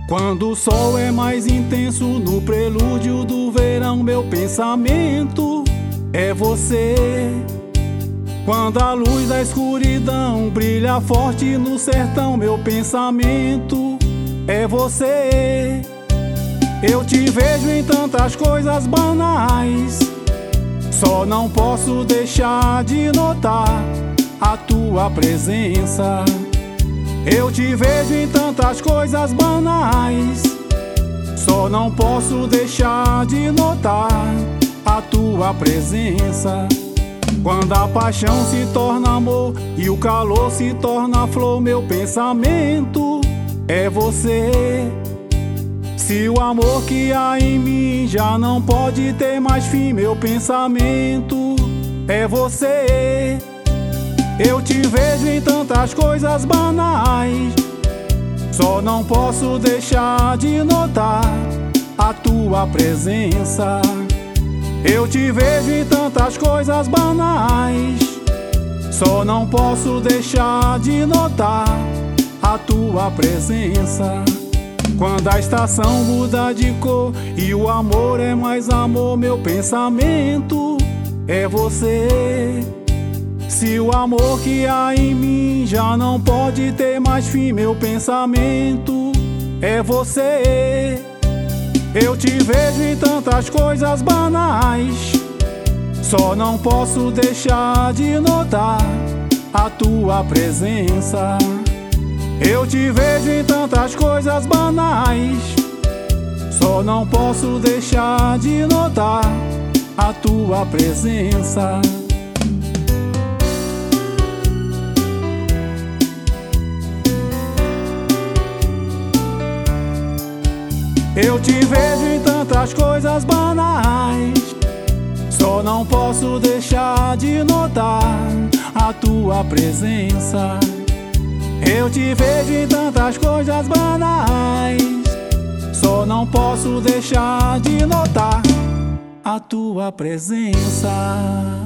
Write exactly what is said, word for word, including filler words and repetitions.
Quando o sol é mais intenso, no prelúdio do verão, meu pensamento é você. Quando a luz da escuridão brilha forte no sertão, meu pensamento é você. Eu te vejo em tantas coisas banais, só não posso deixar de notar a tua presença. Eu te vejo em tantas coisas banais, só não posso deixar de notar a tua presença. Quando a paixão se torna amor e o calor se torna flor, meu pensamento é você. Se o amor que há em mim já não pode ter mais fim, meu pensamento é você. Eu te vejo em tantas coisas banais, só não posso deixar de notar a tua presença. Eu te vejo em tantas coisas banais, só não posso deixar de notar a tua presença. Quando a estação muda de cor e o amor é mais amor, meu pensamento é você. Se o amor que há em mim já não pode ter mais fim, meu pensamento é você. Eu te vejo em tantas coisas banais, só não posso deixar de notar a tua presença. Eu te vejo em tantas coisas banais, só não posso deixar de notar a tua presença. Eu te vejo em tantas coisas banais, só não posso deixar de notar a tua presença. Eu te vejo em tantas coisas banais, só não posso deixar de notar a tua presença.